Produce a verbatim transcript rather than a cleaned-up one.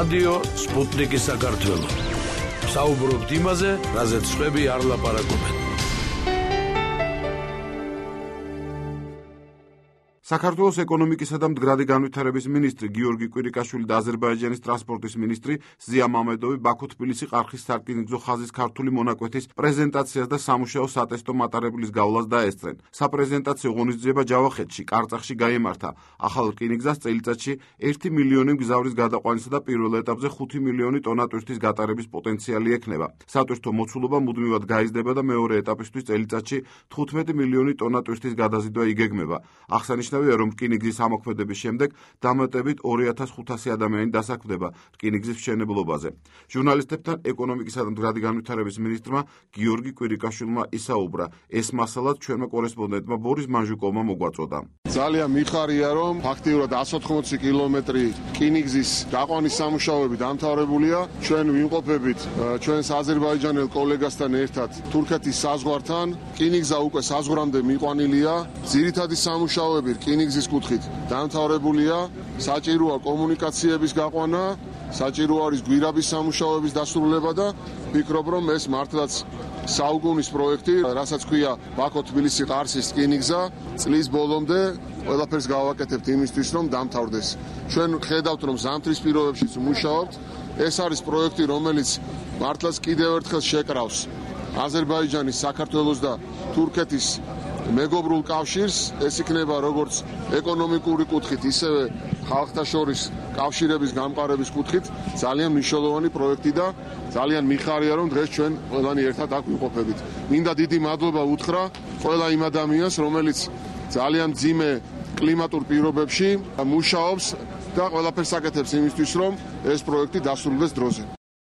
რადიო სპუტნიკი საქართველო. საუბრობთ იმაზე, რაზეც სხვები არ ლაპარაკობენ. საქართველოს ეკონომიკისა და მდგრადი განვითარების მინისტრი გიორგი კვირიკაშვილი და აზერბაიჯანის ტრანსპორტის მინისტრი ზია მამედოვი ბაქო-თბილისი ყარხის სარკინიგზო ხაზის ქართული მონაკვეთის პრეზენტაციას და სამუშაო სატესტო მატარებლის გავლას დაესწრენ. საპრეზენტაციო ღონისძიება ჯავახეთში, კარწახში გაიმართა. ახალ რკინიგზას წელიწადში ერთი მილიონი მგზავრის გადაყვანისა და პირველ ეტაპზე ხუთი მილიონი ტონა ტვირთის გატარების პოტენციალი ექნება. სატვირთო მოცულობა მუდმივად გაიზრდება და მეორე ეტაპისთვის წელიწადში თხუთმეტი მილიონი ტონა ტვირთის გადაზიდვა იგეგმება. აღსანიშნავია, რომ რკინიგზის ამოქმედების შემდეგ დამატებით ორი ათას ხუთასი ადამიანი დასაქმდება რკინიგზის მშენებლობაზე. ჟურნალისტებთან ეკონომიკისა და მდგრადი განვითარების მინისტრმა გიორგი კვირიკაშვილმა ისაუბრა. ეს მასალად ჩვენმა კორესპონდენტმა ბორის მანჟუკოვმა მოგვაწოდა. ძალიან მიხარია, რომ ფაქტიურად εκατს ოთხმოცი კილომეტრი რკინიგზის გაყვანის სამუშაოები დამთავრებულია. ჩვენ ვიმყოფებით ჩვენს აზერბაიჯანელ კოლეგასთან ერთად თურქეთის საზღვართან. რკინიგზა უკვე საზღვრამდე მიყვანილია. ძირითადი სამუშაოები რკინიგზის კუთხით დამთავრებულია. საჭიროა კომუნიკაციების გაყვანა, საჭირო არის გვირაბის სამუშაოების დასრულება და ვფიქრობ, რომ ეს მართლაც საუკუნის პროექტი, რასაც ქვია ბაქო-თბილისი ყარსის რკინიგზა, წლის ბოლომდე ყველაფერს გავაკეთებთ იმისთვის, რომ დამთავრდეს. ჩვენ ხედავთ, რომ ზამთრის პირობებშიც მუშაობთ. ეს არის პროექტი, რომელიც მართლაც კიდევ ერთხელ შეკრავს აზერბაიჯანის, საქართველოს და თურქეთის მეგობრულ კავშირს. ეს იქნება როგორც ეკონომიკური კუთხით, ისევე ხალხთა შორის კავშირების გამყარების კუთხით ძალიან მნიშვნელოვანი პროექტი და ძალიან მიხარია, რომ დღეს ჩვენ ყველანი ერთად აქ ვიმყოფებით. მინდა დიდი მადლობა უთხრა ყველა იმ ადამიანს, რომელიც ძალიან მძიმე კლიმატურ პირობებში მუშაობს და ყველაფერს აკეთებს იმისთვის, რომ ეს პროექტი დასრულდეს დროზე.